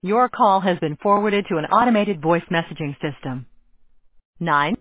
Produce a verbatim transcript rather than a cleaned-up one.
Your call has been forwarded to an automated voice messaging system. Nine